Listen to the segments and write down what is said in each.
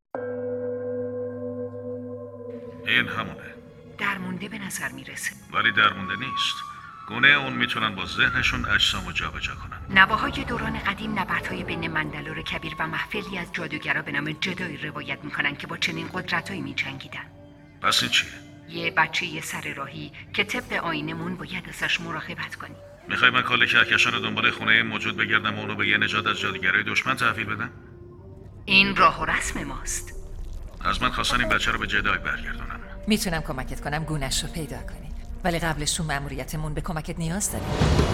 این همونه. درمونده به نظر میرسه. ولی درمونده نیست. گونه اون میتونن با ذهنشون اجسامو جابجا کنن. نواهای دوران قدیم نبردهای بین مندلور کبیر و محفلی از جادوگرا به نام جدایی روایت میکنن که با چنین قدرتایی میجنگیدن. پس این چیه؟ یه بچه سر راهی که طبق آینمون باید ازش مراقبت کنی. میخوای من کل کهکشان رو دنبال خونه موجود بگردم و اونو به یه نژاد از جادوگرای دشمن تحویل بدم؟ این راه و رسم ماست. از من خواستن این بچه رو به جدای برگردونم. میتونم کمکت کنم گونه‌ش رو پیدا کنی، ولی قبلش تو مأموریتمون به کمکت نیاز داریم.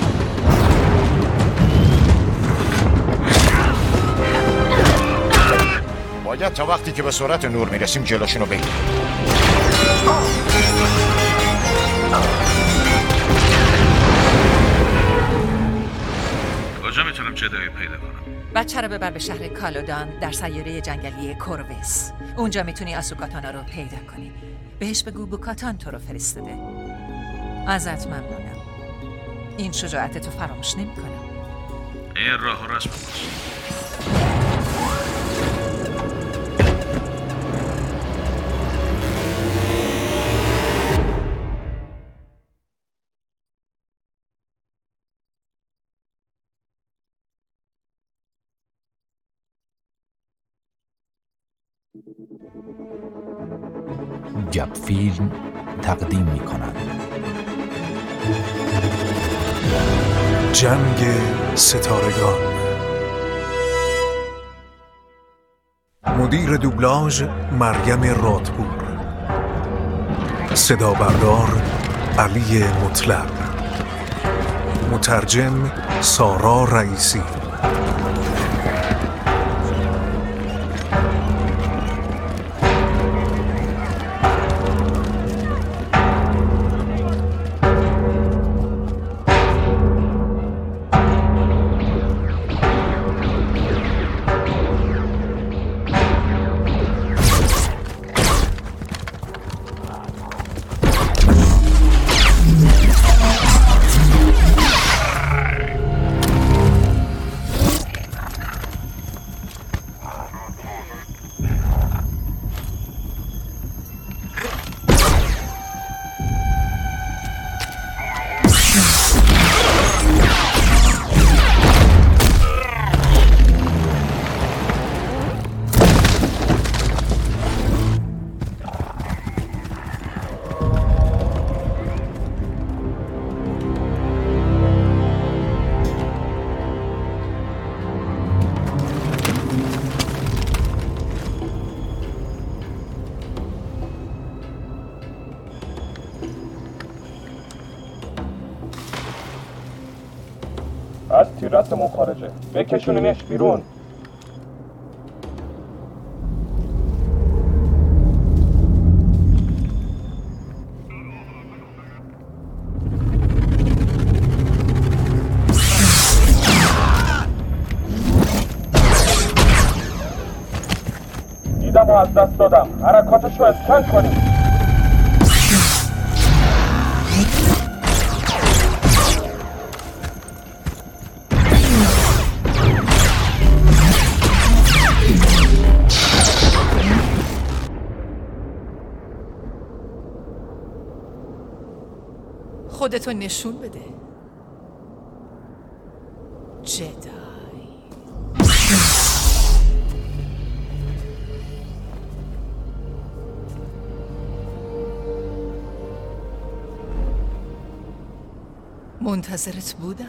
باید تا وقتی که به سرعت نور میرسیم جلوشونو بگیریم. کجا میتونم جدایی پیدا کنم؟ بچه رو ببر به شهر کالودان در سیاره جنگلی کورویس. اونجا میتونی آسوکاتانا رو پیدا کنی. بهش بگو بوکاتان تو رو فرستاده. ازت ممنونم. این شجاعتتو فراموش نمی‌کنم. این راه و رسم ماست. گپ فیلم تقدیم می‌کند جنگ ستارگان. مدیر دوبلاژ مریم رادپور، صدا بردار علی مطلق، مترجم سارا رئیسی. از تیرتمون خارجه، بکشونیمش بیرون. دیدم و از دست دادم، حرکاتش رو اسکن کنیم. خودتو نشون بده جدای. منتظرت بودم.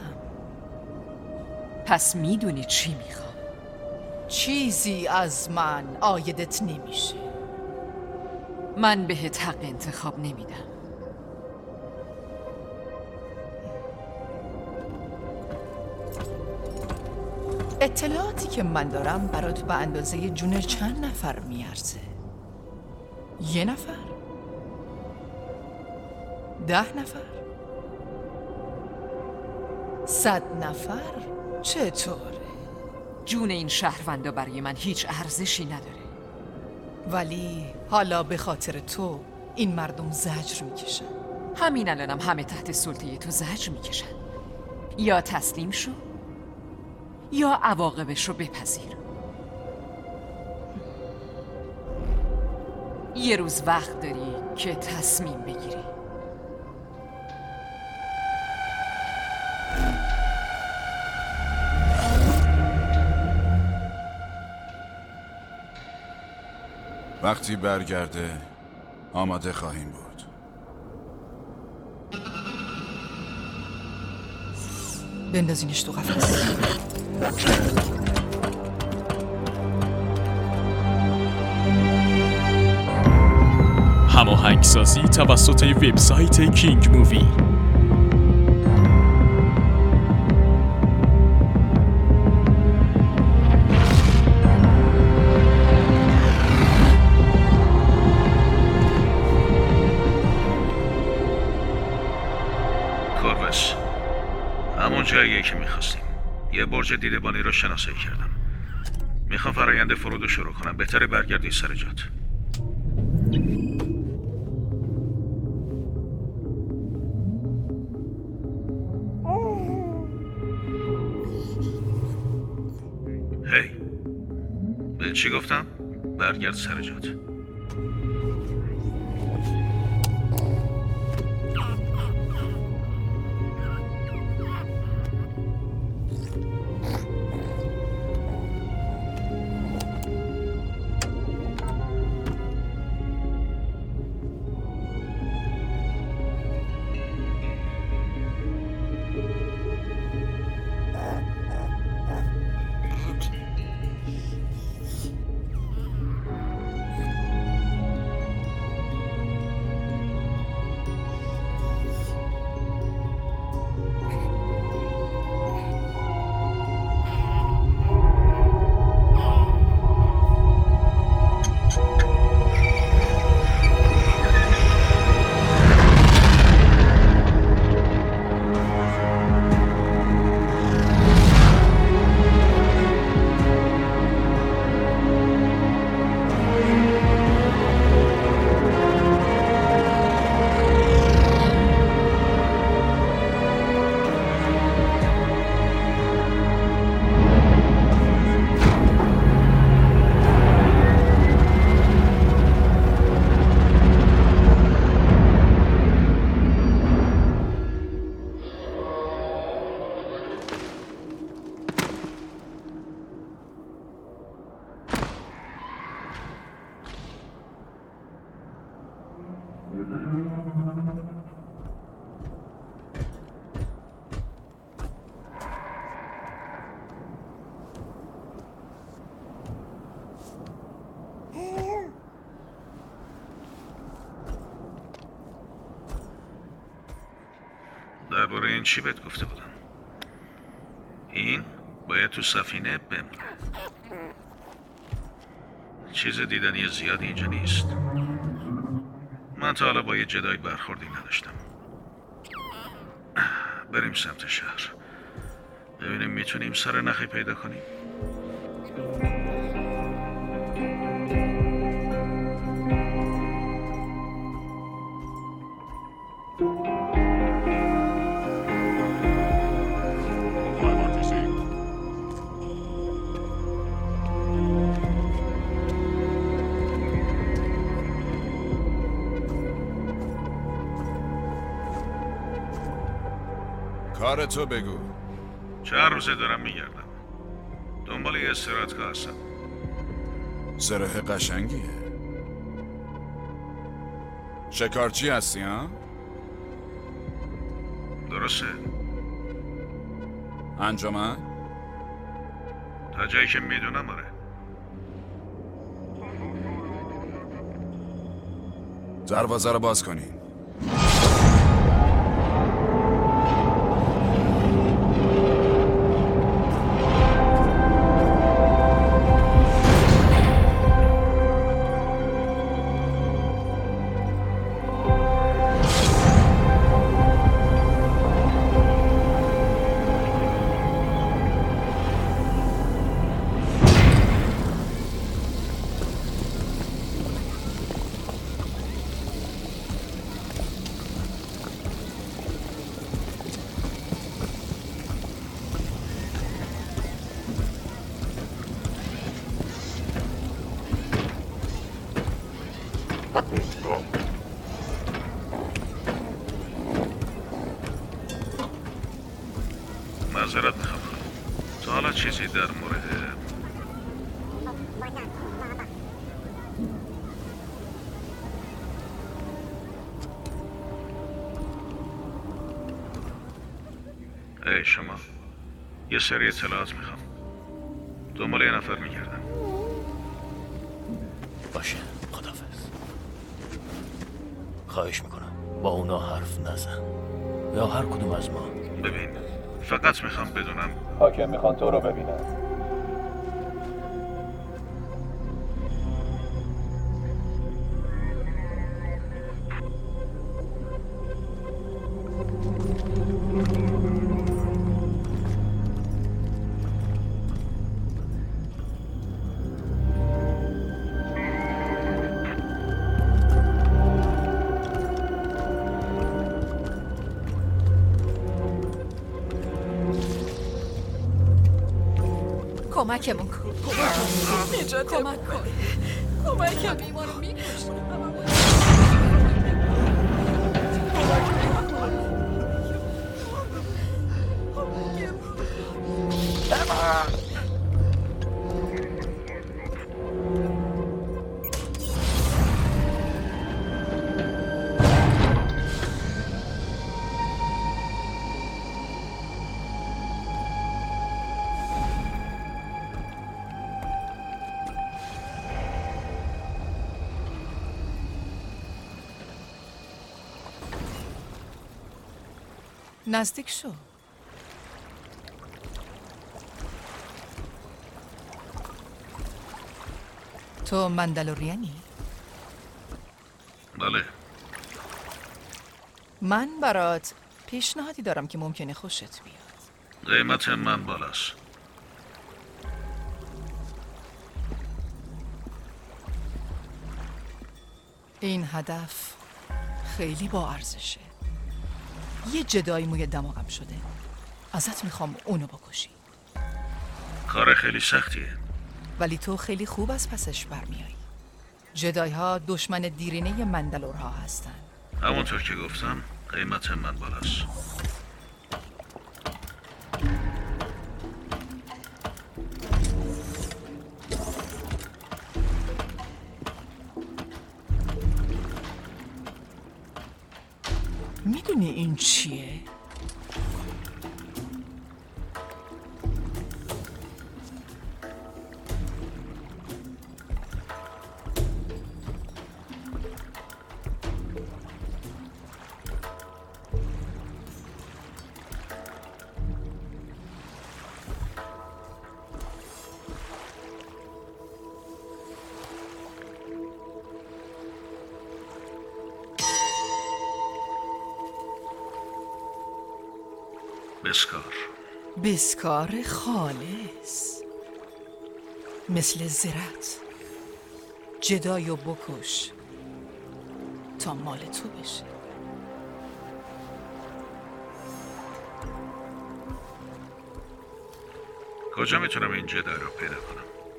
پس میدونی چی میخوام؟ چیزی از من عایدت نمیشه. من بهت حق انتخاب نمیدم. اطلاعاتی که من دارم برات به اندازه جون چند نفر میارزه؟ 1 نفر؟ 10 نفر؟ 100 نفر؟ چطوره؟ جون این شهروندا برای من هیچ ارزشی نداره. ولی حالا به خاطر تو این مردم زجر میکشن. همین الانم همه تحت سلطه تو زجر میکشن. یا تسلیم شو یا عواقبش رو بپذیر. یه روز وقت داری که تصمیم بگیری. وقتی برگرده آماده خواهیم بود. بندازینش تو قفس. هماهنگسازی توسط وبسایت کینگ مووی. کوروس، همون جاییه که میخواستیم. یه برج دیدبانی رو شناسایی کردم. میخوام فرایند فرود رو شروع کنم. بهتره برگردی سر جات. هی، به چی گفتم؟ برگرد سر جات. درباره این چی بهت گفته بودم؟ این باید تو سفینه بمونه. چیز دیدنی زیادی اینجا نیست. من تا حالا با یه جدای برخوردی نداشتم. بریم سمت شهر. ببینیم میتونیم سر نخی پیدا کنیم. کار تو بگو. چند روزه دارم میگردم. دنبال یه استراحتگاه هستم. زره قشنگیه. شکارچی هستی ها؟ درسته. انجمن؟ تا جایی که میدونم آره. دروازه رو باز کنین. چیزی در مورد ای شما، یه سری اطلاعات میخوام. دنبال یه نفر میگردم. باشه، خداحافظ. خواهش میکنم با اونا حرف نزن، یا هر کدوم از ما. ببین، فقط میخوام بدونم حاکم میخوان تو رو ببینن. کمکمون کن. کمک کن. کمک بیمارو میکشن. نزدیک شو. تو مندلوریانی؟ بله. من برات پیشنهادی دارم که ممکنه خوشت بیاد. قیمت من بالاست. این هدف خیلی با ارزشه. یه جدایی موی دماغم شده. ازت میخوام اونو بکشی. کار خیلی سختیه. ولی تو خیلی خوب از پسش برمیایی. جدایی ها دشمن دیرینه مندلورها هستن. همونطور که گفتم قیمت من بالاست. میدونی این چیه؟ بسکار خالص، مثل زرت. جدایو بکش تا مال تو بشه. کجا میتونم این جدای رو پیدا کنم؟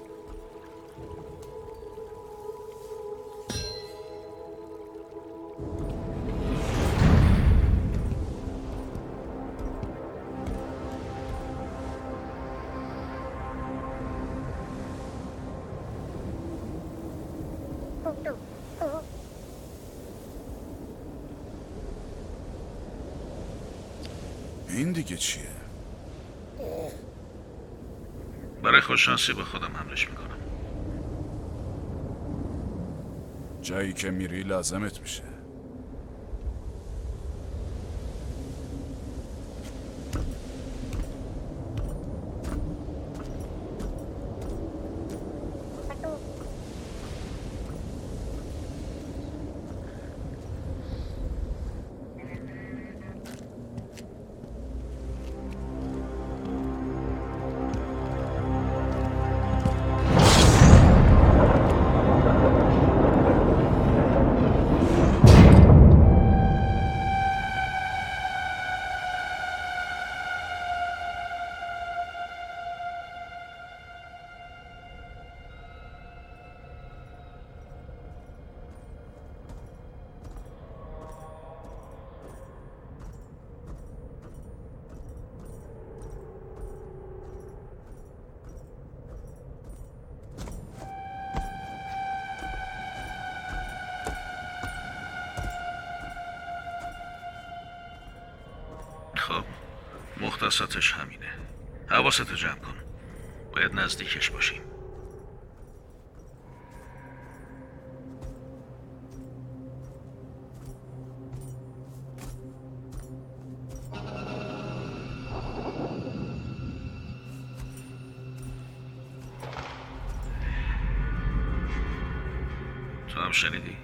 این دیگه چیه؟ برای خوششانسی به خودم حملش میکنم. جایی که میری لازمت میشه. مشخصاتش همینه. حواستو جمع کن. باید نزدیکش باشیم. تو هم شنیدی؟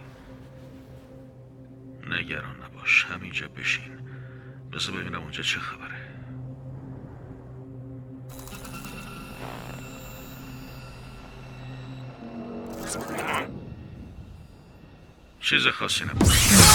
نگران نباش، همینجا بشین. بذار ببینم اونجا چه خبره. چیز خاصی نبود.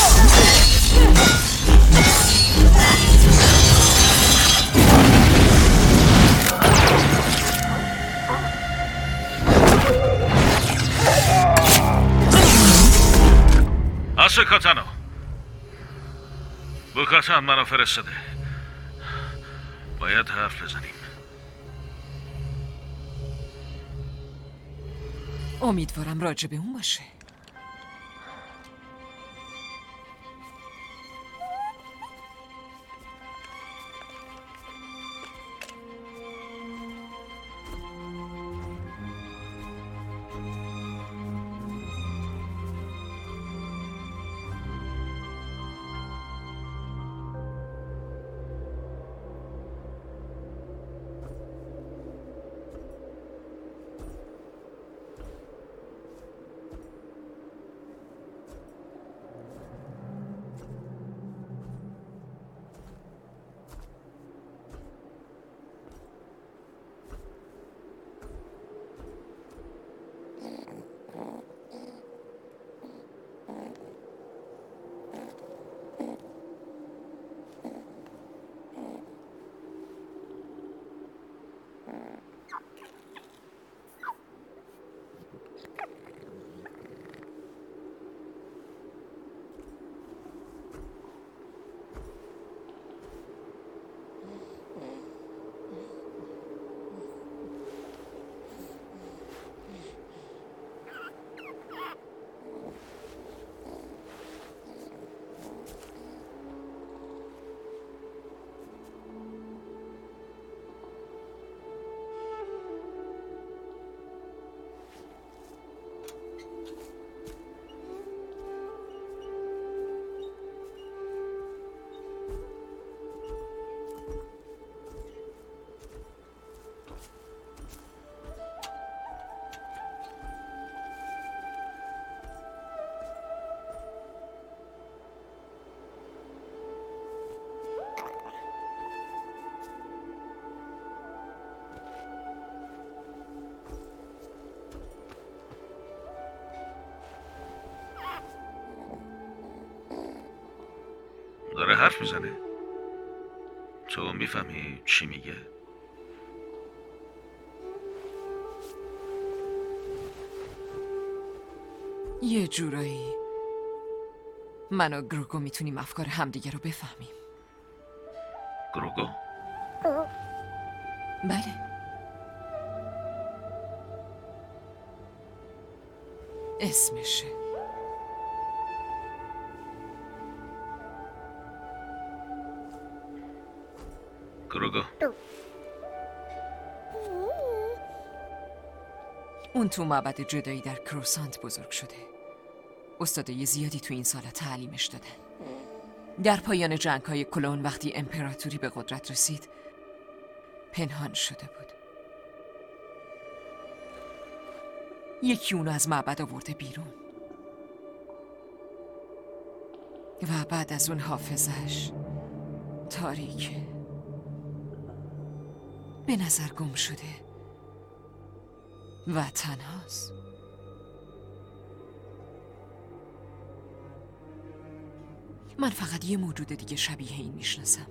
آسوکاتانو، بوکاتان منو فرستاده. باید حرف بزنیم. امیدوارم راجع به اون باشه. داره حرف میزنه. تو میفهمی چی میگه؟ یه جورایی من و گروگو میتونیم افکار همدیگه رو بفهمیم. گروگو؟ بله. اسمشه. گروگو. اون تو معبد جدایی در کروسانت بزرگ شده. استادای زیادی تو این سالا تعلیمش دادن. در پایان جنگ‌های کلون وقتی امپراتوری به قدرت رسید پنهان شده بود. یکی اونو از معبد آورده بیرون و بعد از اون حافظش تاریکه، به نظر گم شده و تنهاست. من فقط یه موجود دیگه شبیه این میشناسم.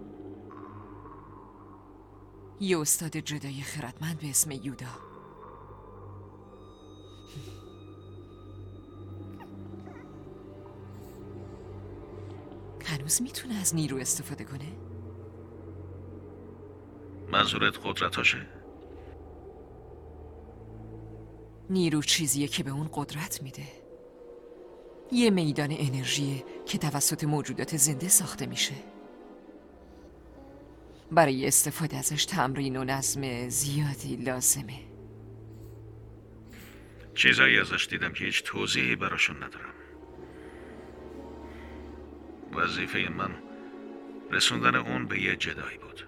یه استاد جدایی خردمند به اسم یودا. هنوز میتونه از نیرو استفاده کنه؟ منظورت قدرتاشه؟ نیرو چیزیه که به اون قدرت میده. یه میدان انرژیه که توسط موجودات زنده ساخته میشه. برای استفاده ازش تمرین و نظم زیادی لازمه. چیزایی ازش دیدم که هیچ توضیحی براشون ندارم. وظیفه من رسوندن اون به یه جدایی بود.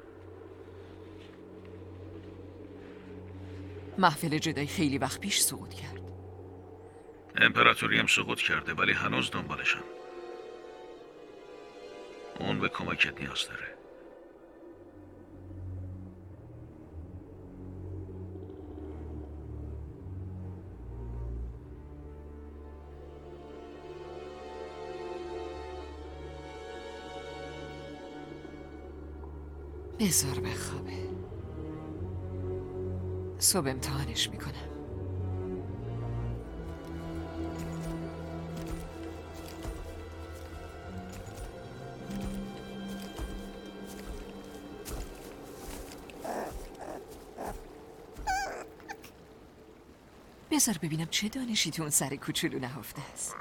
محفل جدایی خیلی وقت پیش سقوط کرد. امپراتوری هم سقوط کرده ولی هنوز دنبالشن. اون به کمکت نیاز داره. بذار بخوابه. صبح امتحانش میکنم. بذار ببینم چه دانشی تو اون سر کوچولو نهفته است.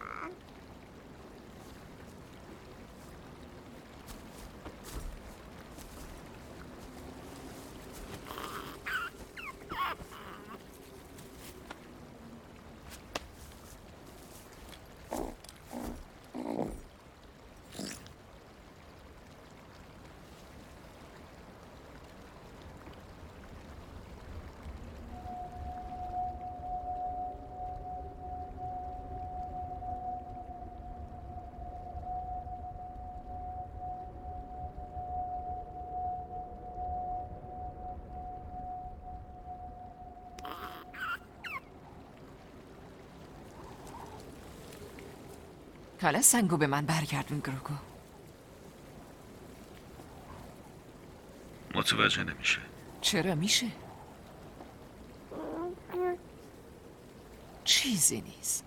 حالا سنگو به من برگردون گروگو. متوجه نمیشه. چرا میشه؟ چیزی نیست.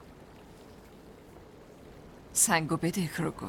سنگو بده گروگو.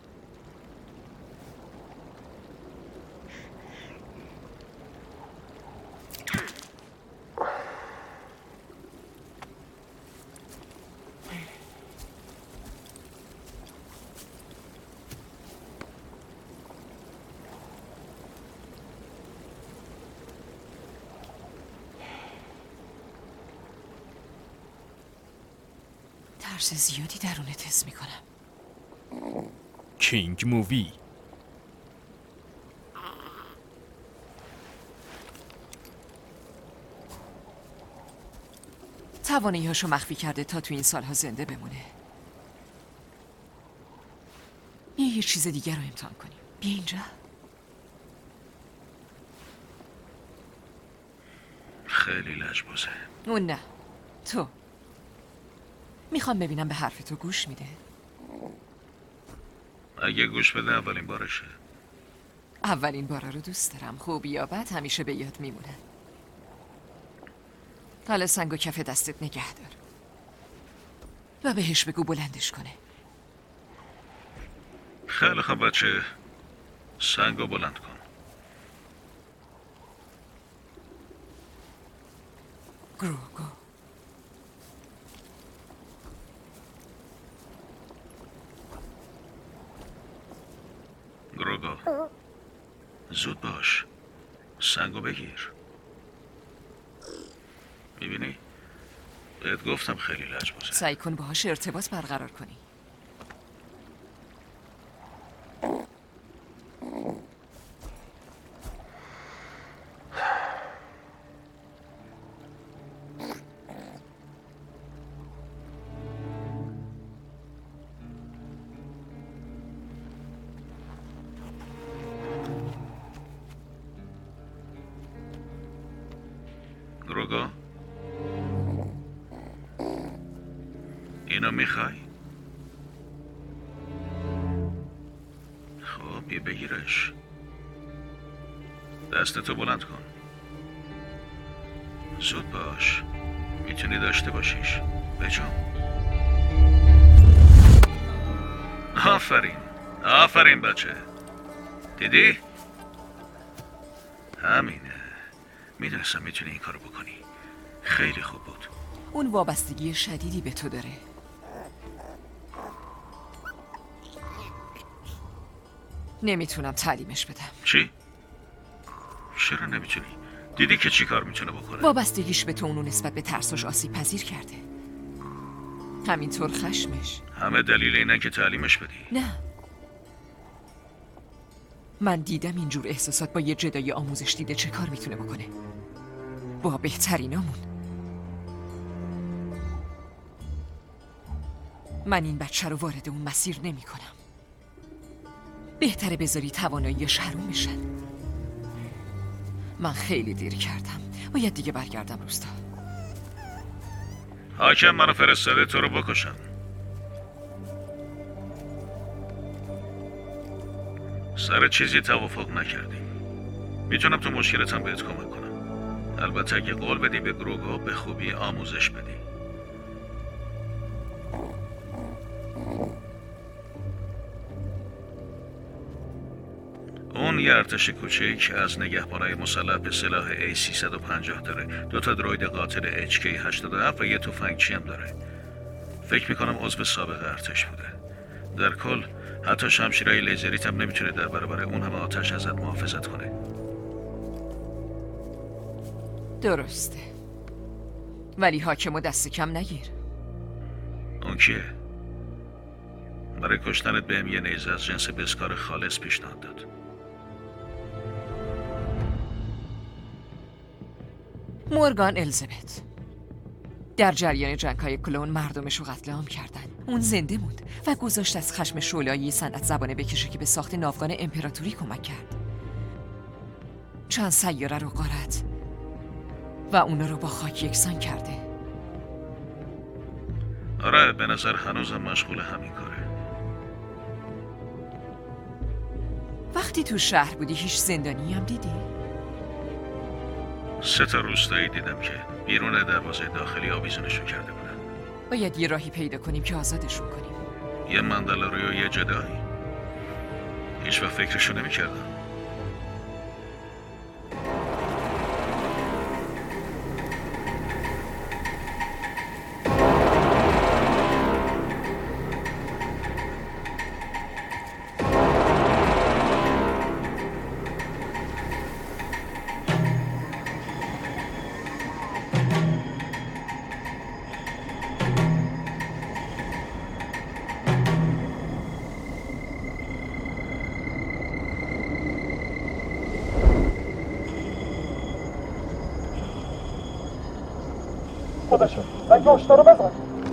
ترس زیادی درونت حس میکنم. کینگ مووی. توانایی‌هاشو مخفی کرده تا تو این سالها زنده بمونه. یه چیز دیگر رو امتحان کنیم. بیا اینجا. خیلی لجبازه. اون نه، تو. میخوام ببینم به حرف تو گوش میده. اگه گوش بده اولین بارشه. اولین بارا رو دوست دارم. خوب یا بد همیشه به یاد میمونه. حالا سنگو کف دستت نگه دار و بهش بگو بلندش کنه. خیلی خوب بچه، سنگو بلند کن. گروگو. گروگو، زود باش، سنگو بگیر. میبینی؟ بهت گفتم خیلی لجبازه. سعی کن باهاش ارتباط برقرار کنی. گروگو، اینو میخوای؟ خب یه بگیرش. دستتو بلند کن. زود باش، میتونی داشته باشیش. بجام. آفرین، آفرین بچه. دیدی؟ همینه. میدونستم میتونی این کارو بکنی. خیلی خوب بود. اون وابستگی شدیدی به تو داره. نمیتونم تعلیمش بدم. چی؟ چرا نمیتونی؟ دیدی که چی کار میتونه بکنه؟ وابستگیش به تو اونو نسبت به ترسش آسیب پذیر کرده. همینطور خشمش. همه دلیل اینه که تعلیمش بدی. نه، من دیدم اینجور احساسات با یه جدای آموزش دیده چه کار میتونه بکنه. با بهترینامون. من این بچه رو وارد اون مسیر نمی کنم. بهتره بذاری تواناییش حروم بشن. من خیلی دیر کردم. باید دیگه برگردم روستا. حاکم منو فرستاده تو رو بکشم. سر چیزی توافق نکردیم. میتونم تو مشکلتم بهت کمک کنم. البته اگه قول بدی به گروگا به خوبی آموزش بدی. اون یه ارتش کوچیک از نگهبانای مسلح به سلاح A350 داره. 2 تا دروید قاتل HK87 و یه تفنگچی هم داره. فکر میکنم عضو سابق ارتش بوده. در کل حتی شمشیرهای لیزریت هم نمیتونه در برابر اون همه آتش ازت محافظت کنه. درسته، ولی حاکمو دست کم نگیر. اون کیه؟ برای کشتنت بهم یه نیزه از جنس بسکار خالص پیشنهاد داد. مورگان الیزابت در جریان جنگ‌های کلون مردمشو قتل عام کردن. اون زنده موند و گذاشت از خشم شعله‌ای صنعت زبانه بکشه که به ساخت ناوگان امپراتوری کمک کرد. چند سیاره رو غارت و اونا رو با خاک یکسان کرده. آره، به نظر هنوزم مشغول همین کاره. وقتی تو شهر بودی هیچ زندانی هم دیدی؟ 3 تا روستایی دیدم که بیرون دروازه داخلی آویزونشو کرده بودن. باید یه راهی پیدا کنیم که آزادشون کنیم. یه مندلاری و یه جدایی. هیچ وقت فکرشو نمی‌کردم. خودشون اگه اشتا رو بزن.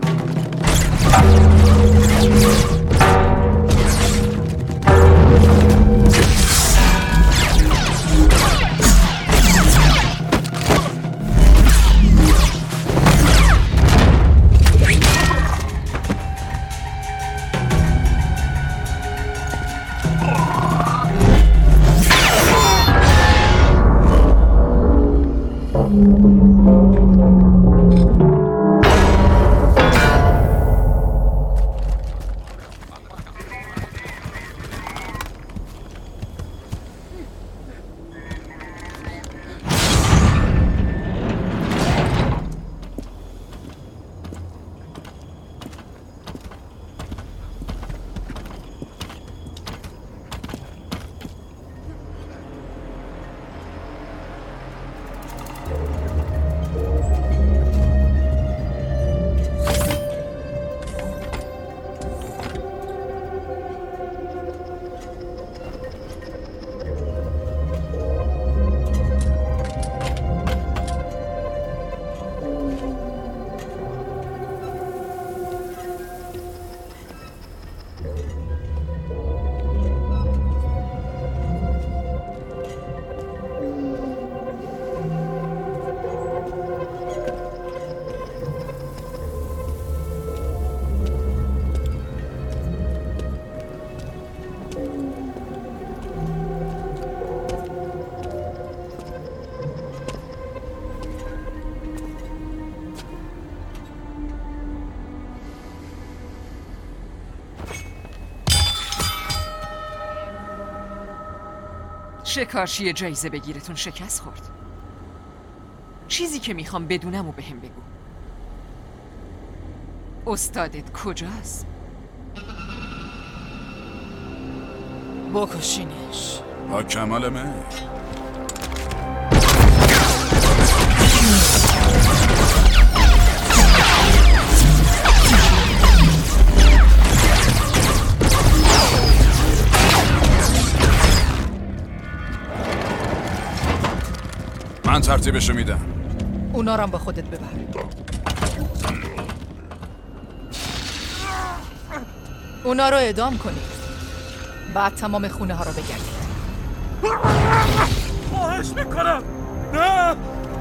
شکارچی جایزه بگیرتون شکست خورد. چیزی که میخوام بدونم و بهم بگو. استادت کجاست؟ بکشینش. با کمال من. ترتیبشو میدم. اونا رو هم با خودت ببر. اونا رو اعدام کنید. بعد تمام خونه ها رو بگردید. خواهش میکنم نه.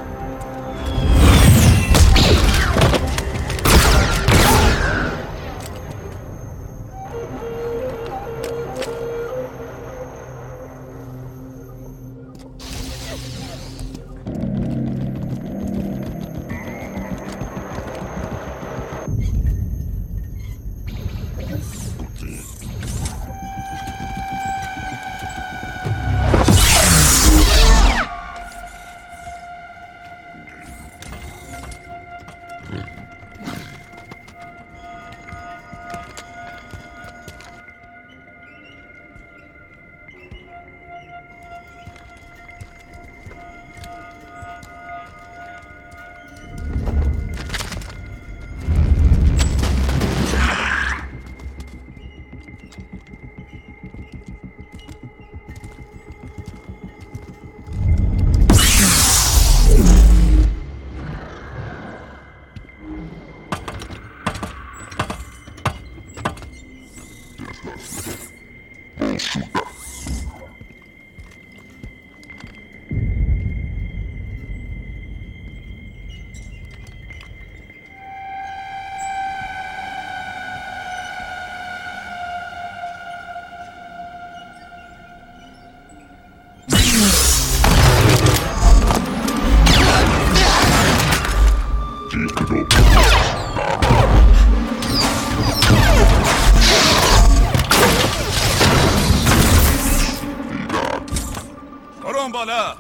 برو بالا.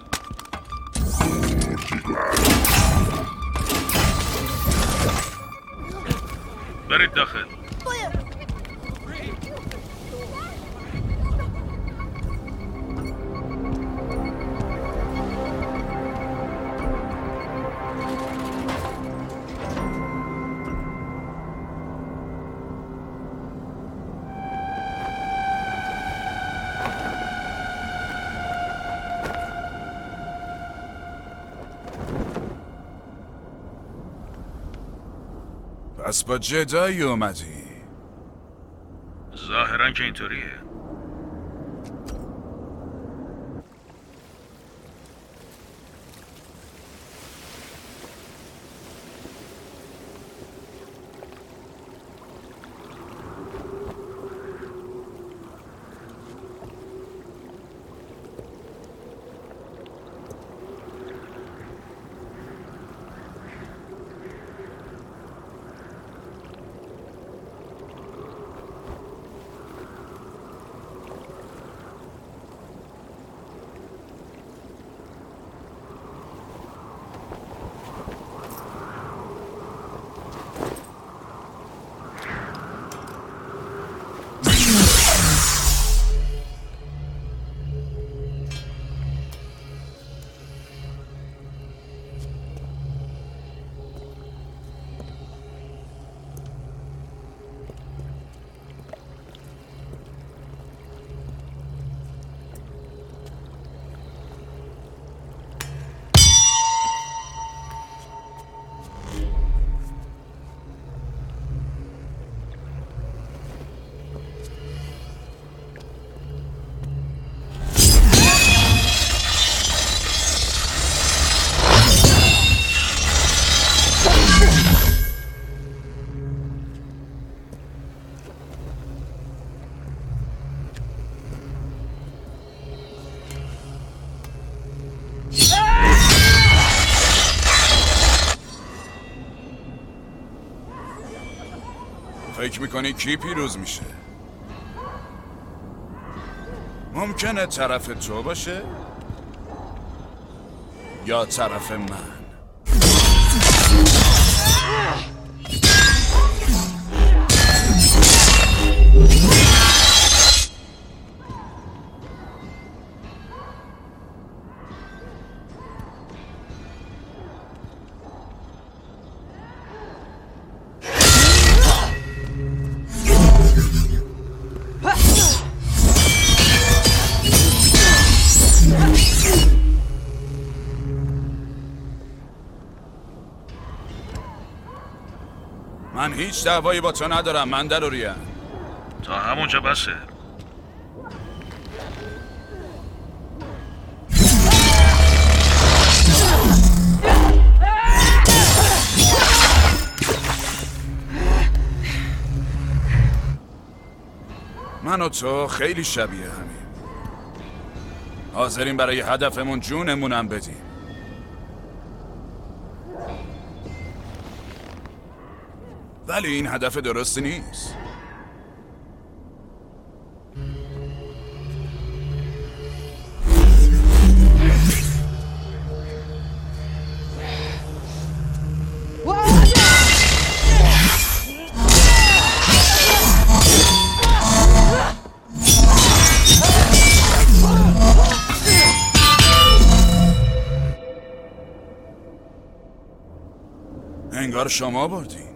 برید داخل. پس با جدایی اومدی؟ ظاهرا که اینطوریه. فکر میکنی کی پیروز میشه؟ ممکنه طرف تو باشه؟ یا طرف من؟ هیچ دعوایی با تو ندارم مندلورین. تا همونجا بسه. من و تو خیلی شبیه همین. حاضرین برای هدفمون جونمونم بدیم. ولی این هدف درستی نیست. انگار شما بردین.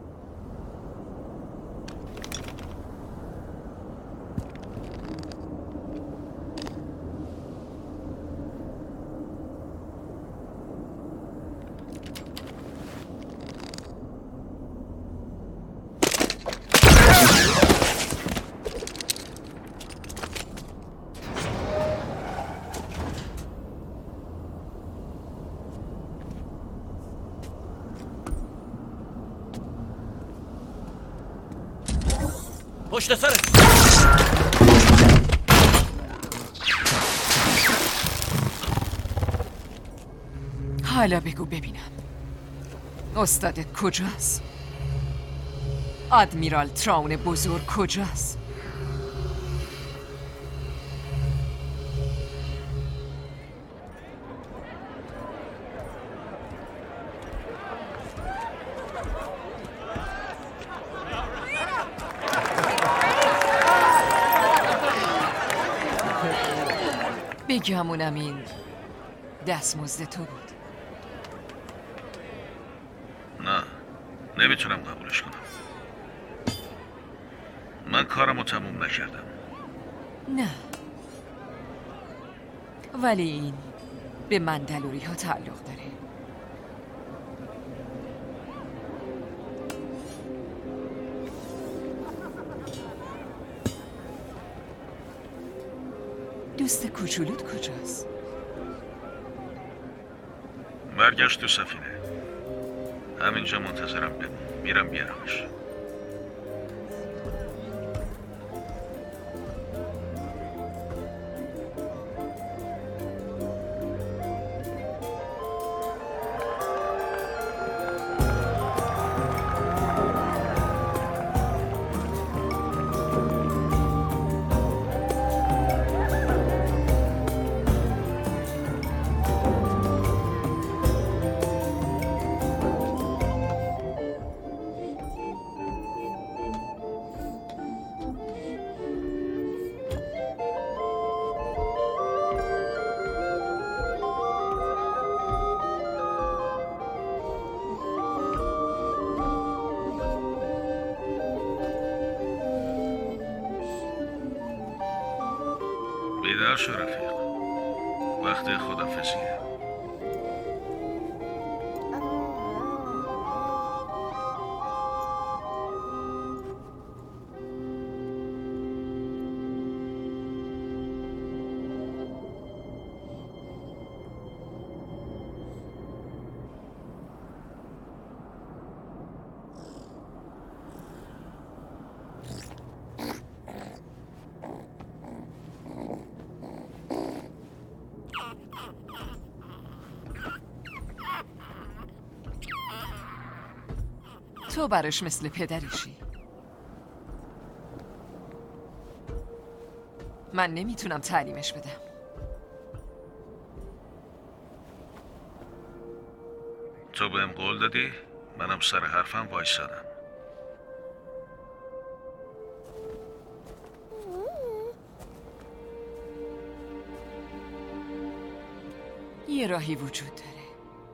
پشت سرت. حالا بگو ببینم استادت کجاست؟ آدمیرال تراون بزرگ کجاست؟ بگمونم این دستمزد تو بود. نه، نمیتونم قبولش کنم. من کارمو تموم نکردم. نه، ولی این به مندلوری ها تعلق داره. دوست کوچولوت کجاست؟ برگشت تو سفینه. همینجا منتظرم بمون. میرم بیارمش. بیدار شو رفیق. وقت خدافزیه. تو براش مثل پدرشی. من نمیتونم تعلیمش بدم. تو بهم قول دادی، منم سر حرفم وایسادم. یه راهی وجود داره.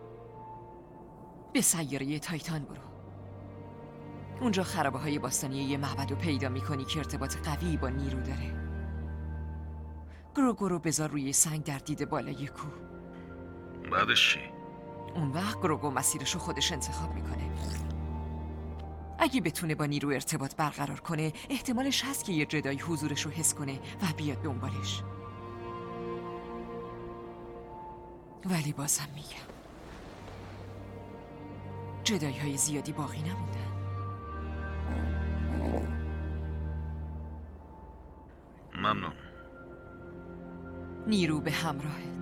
به سیاره تایتان برو. اونجا خرابه های باستانی یه معبد رو پیدا میکنی که ارتباط قوی با نیرو داره. گروگو رو بذار روی سنگ در دید بالای کوه. بعدش چی؟ اون وقت گروگو مسیرشو خودش انتخاب میکنه. اگه بتونه با نیرو ارتباط برقرار کنه، احتمالش هست که یه جدایی حضورش رو حس کنه و بیاد دنبالش. ولی بازم میگم جدایی های زیادی باقی نموندن. ممنون. نیرو به همراهت.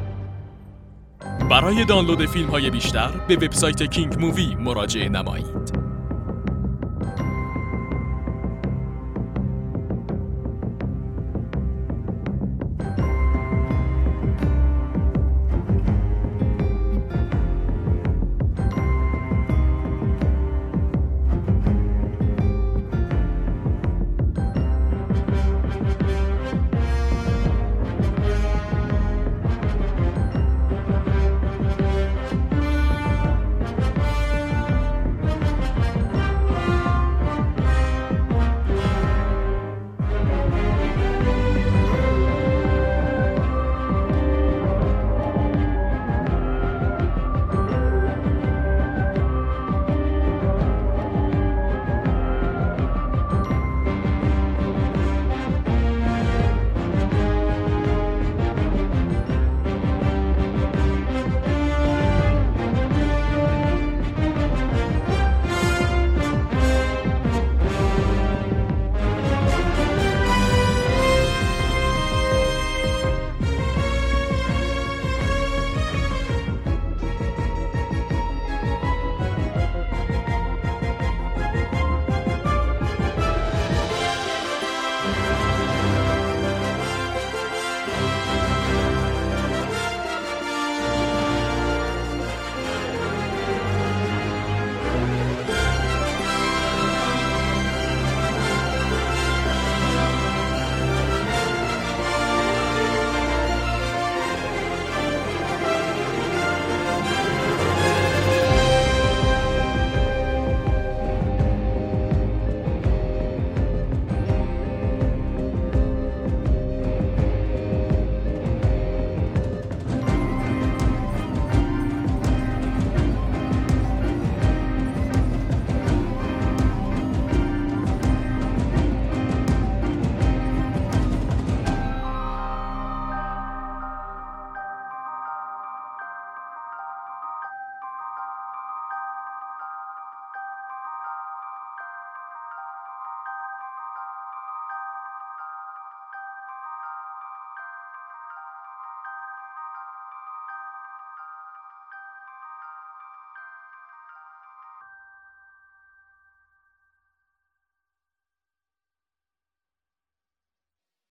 برای دانلود فیلم‌های بیشتر به وبسایت کینگ مووی مراجعه نمایید.